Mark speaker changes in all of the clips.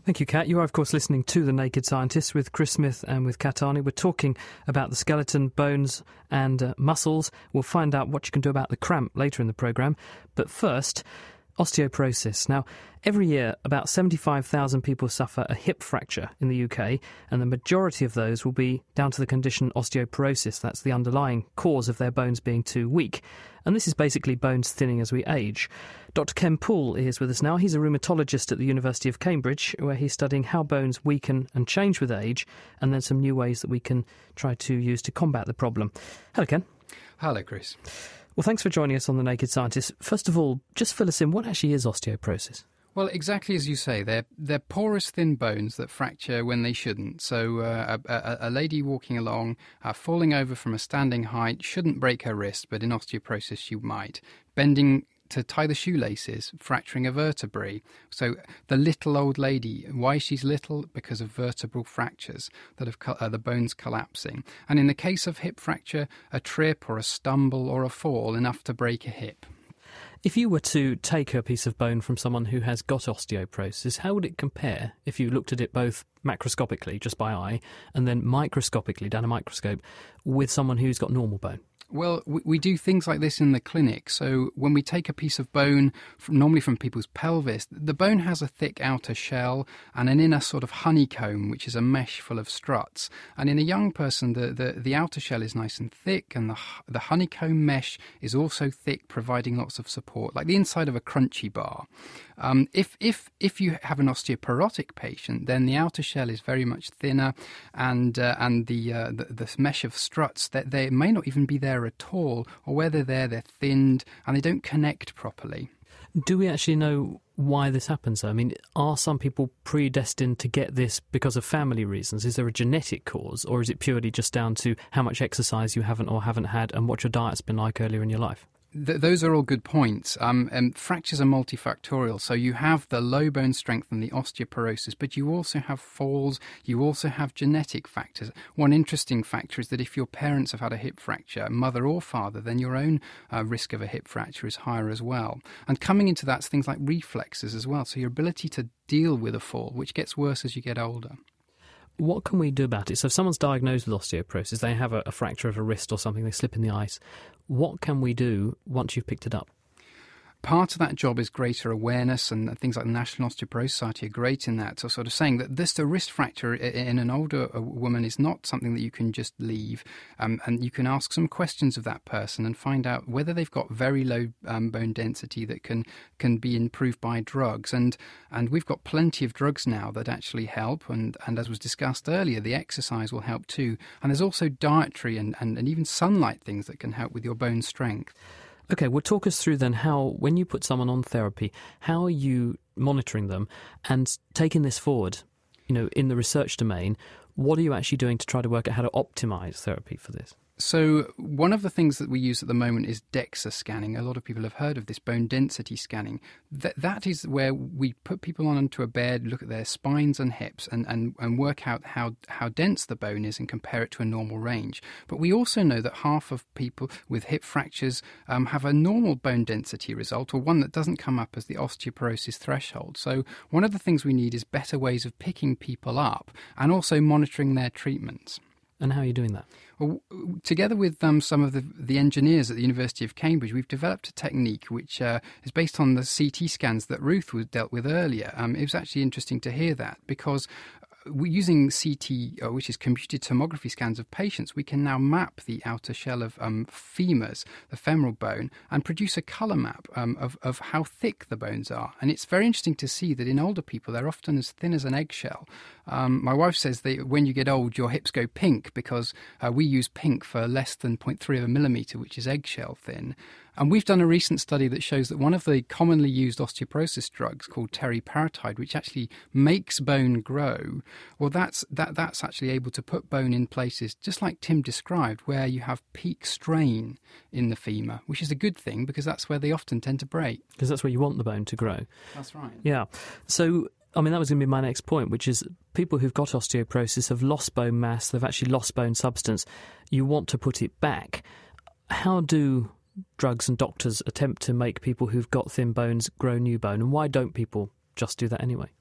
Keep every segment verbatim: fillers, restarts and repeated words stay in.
Speaker 1: Thank you, Kat. You are, of course, listening to The Naked Scientist with Chris Smith and with Kat Arney. We're talking about the skeleton, bones and uh, muscles. We'll find out what you can do about the cramp later in the programme. But first, osteoporosis. Now, every year, about seventy-five thousand people suffer a hip fracture in the U K, and the majority of those will be down to the condition osteoporosis. That's the underlying cause of their bones being too weak. And this is basically bones thinning as we age. Doctor Ken Poole is with us now. He's a rheumatologist at the University of Cambridge, where he's studying how bones weaken and change with age, and then some new ways that we can try to use to combat the problem. Hello, Ken.
Speaker 2: Hello, Chris.
Speaker 1: Well, thanks for joining us on The Naked Scientist. First of all, just fill us in. What actually is osteoporosis?
Speaker 2: Well, exactly as you say, they're, they're porous, thin bones that fracture when they shouldn't. So uh, a, a, a lady walking along, uh, falling over from a standing height, shouldn't break her wrist, but in osteoporosis she might. Bending to tie the shoelaces, fracturing a vertebrae. So the little old lady, why she's little? Because of vertebral fractures that have co- uh, the bones collapsing. And in the case of hip fracture, a trip or a stumble or a fall enough to break a hip.
Speaker 1: If you were to take a piece of bone from someone who has got osteoporosis, how would it compare if you looked at it both macroscopically, just by eye, and then microscopically, down a microscope, with someone who's got normal bone?
Speaker 2: Well, we, we do things like this in the clinic. So when we take a piece of bone, from, normally from people's pelvis, the bone has a thick outer shell and an inner sort of honeycomb, which is a mesh full of struts. And in a young person, the, the, the outer shell is nice and thick, and the, the honeycomb mesh is also thick, providing lots of support, like the inside of a crunchy bar. Um, if, if, if you have an osteoporotic patient, then the outer shell is very much thinner, and uh, and the, uh, the the mesh of struts, that they may not even be there at all, or where they're there, they're thinned and they don't connect properly.
Speaker 1: Do we actually know why this happens? I mean, are some people predestined to get this because of family reasons? Is there a genetic cause, or is it purely just down to how much exercise you haven't or haven't had and what your diet's been like earlier in your life?
Speaker 2: Th- those are all good points. Um, and fractures are multifactorial. So you have the low bone strength and the osteoporosis, but you also have falls. You also have genetic factors. One interesting factor is that if your parents have had a hip fracture, mother or father, then your own uh, risk of a hip fracture is higher as well. And coming into that's things like reflexes as well. So your ability to deal with a fall, which gets worse as you get older.
Speaker 1: What can we do about it? So if someone's diagnosed with osteoporosis, they have a, a fracture of a wrist or something, they slip in the ice. What can we do once you've picked it up?
Speaker 2: Part of that job is greater awareness, and things like the National Osteoporosis Society are great in that. So sort of saying that this, the wrist fracture in an older woman is not something that you can just leave. Um, and you can ask some questions of that person and find out whether they've got very low um, bone density that can, can be improved by drugs. And and we've got plenty of drugs now that actually help. And, and as was discussed earlier, the exercise will help too. And there's also dietary and, and, and even sunlight things that can help with your bone strength.
Speaker 1: OK, well, talk us through then how, when you put someone on therapy, how are you monitoring them and taking this forward, you know, in the research domain? What are you actually doing to try to work out how to optimise therapy for this?
Speaker 2: So one of the things that we use at the moment is DEXA scanning. A lot of people have heard of this, bone density scanning. That that is where we put people onto a bed, look at their spines and hips, and, and, and work out how, how dense the bone is and compare it to a normal range. But we also know that half of people with hip fractures um, have a normal bone density result, or one that doesn't come up as the osteoporosis threshold. So one of the things we need is better ways of picking people up and also monitoring their treatments.
Speaker 1: And how are you doing that?
Speaker 2: Well, together with um, some of the, the engineers at the University of Cambridge, we've developed a technique which uh, is based on the C T scans that Ruth was dealt with earlier. Um, it was actually interesting to hear that, because we're using C T, uh, which is computed tomography scans of patients, we can now map the outer shell of um, femurs, the femoral bone, and produce a colour map um, of, of how thick the bones are. And it's very interesting to see that in older people, they're often as thin as an eggshell. Um, my wife says that when you get old, your hips go pink, because uh, we use pink for less than zero point three of a millimetre, which is eggshell thin. And we've done a recent study that shows that one of the commonly used osteoporosis drugs, called teriparatide, which actually makes bone grow, well, that's that that's actually able to put bone in places, just like Tim described, where you have peak strain in the femur, which is a good thing, because that's where they often tend to break.
Speaker 1: Because that's where you want the bone to grow.
Speaker 2: That's right.
Speaker 1: Yeah. So, I mean, that was going to be my next point, which is people who've got osteoporosis have lost bone mass, they've actually lost bone substance. You want to put it back. How do drugs and doctors attempt to make people who've got thin bones grow new bone, and why don't people just do that anyway?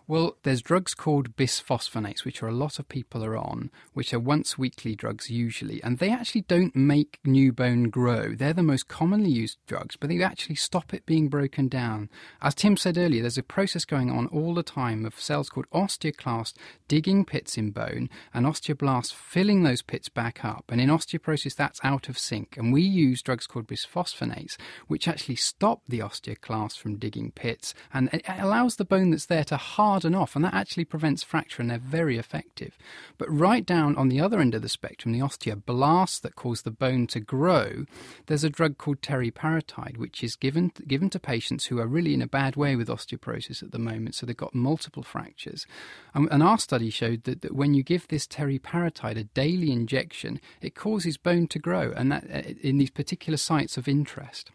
Speaker 2: Well, there's drugs called bisphosphonates, which are a lot of people are on, which are once-weekly drugs usually, and they actually don't make new bone grow. They're the most commonly used drugs, but they actually stop it being broken down. As Tim said earlier, there's a process going on all the time of cells called osteoclasts digging pits in bone and osteoblasts filling those pits back up. And in osteoporosis, that's out of sync. And we use drugs called bisphosphonates, which actually stop the osteoclasts from digging pits, and it allows the bone that's there to harden off, and that actually prevents fracture, and they're very effective. But right down on the other end of the spectrum, the osteoblasts that cause the bone to grow, there's a drug called teriparatide, which is given given to patients who are really in a bad way with osteoporosis at the moment, so they've got multiple fractures. Um, and our study showed that, that when you give this teriparatide, a daily injection, it causes bone to grow, and that uh, in these particular sites of interest.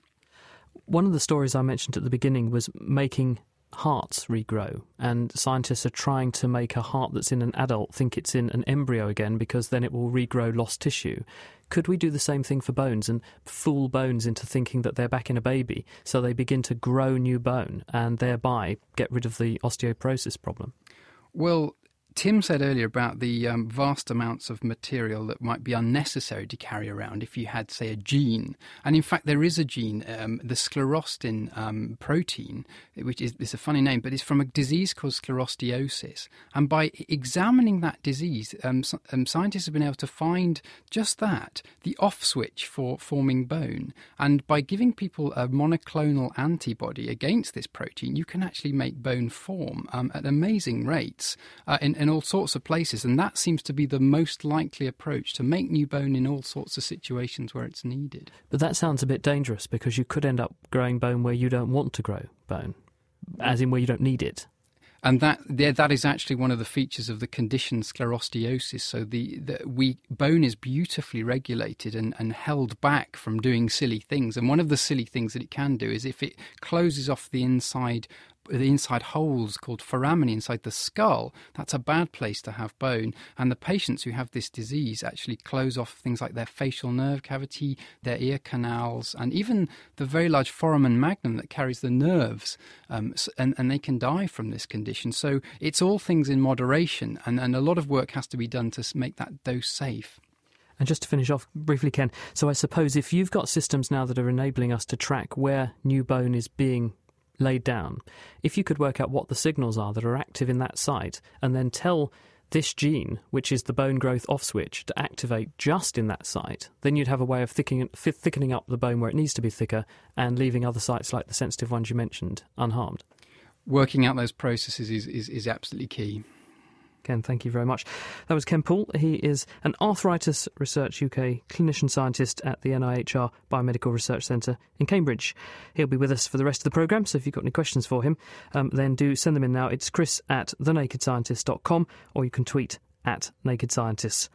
Speaker 1: One of the stories I mentioned at the beginning was making hearts regrow, and scientists are trying to make a heart that's in an adult think it's in an embryo again, because then it will regrow lost tissue. Could we do the same thing for bones and fool bones into thinking that they're back in a baby, so they begin to grow new bone and thereby get rid of the osteoporosis problem?
Speaker 2: Well, Tim said earlier about the um, vast amounts of material that might be unnecessary to carry around if you had, say, a gene. And in fact, there is a gene, um, the sclerostin um, protein, which is it's a funny name, but it's from a disease called sclerostiosis. And by examining that disease, um, um, scientists have been able to find just that, the off switch for forming bone. And by giving people a monoclonal antibody against this protein, you can actually make bone form um, at amazing rates uh, in, in all sorts of places, and that seems to be the most likely approach to make new bone in all sorts of situations where it's needed.
Speaker 1: But that sounds a bit dangerous, because you could end up growing bone where you don't want to grow bone, as in where you don't need it.
Speaker 2: And that yeah, that is actually one of the features of the condition sclerostiosis. So the, the we bone is beautifully regulated and, and held back from doing silly things. And one of the silly things that it can do is if it closes off the inside the inside holes called foramina inside the skull, that's a bad place to have bone. And the patients who have this disease actually close off things like their facial nerve cavity, their ear canals, and even the very large foramen magnum that carries the nerves, um, and, and they can die from this condition. So it's all things in moderation, and, and a lot of work has to be done to make that dose safe.
Speaker 1: And just to finish off briefly, Ken, so I suppose if you've got systems now that are enabling us to track where new bone is being laid down, if you could work out what the signals are that are active in that site and then tell this gene, which is the bone growth off switch, to activate just in that site, then you'd have a way of thickening, thickening up the bone where it needs to be thicker and leaving other sites like the sensitive ones you mentioned unharmed.
Speaker 2: Working out those processes is, is, is absolutely key.
Speaker 1: Ken, thank you very much. That was Ken Poole. He is an Arthritis Research U K clinician scientist at the N I H R Biomedical Research Centre in Cambridge. He'll be with us for the rest of the programme, so if you've got any questions for him, um, then do send them in now. It's chris at the naked scientist dot com, or you can tweet at Naked Scientists.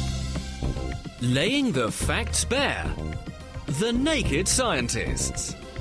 Speaker 3: Laying the facts bare. The Naked Scientists.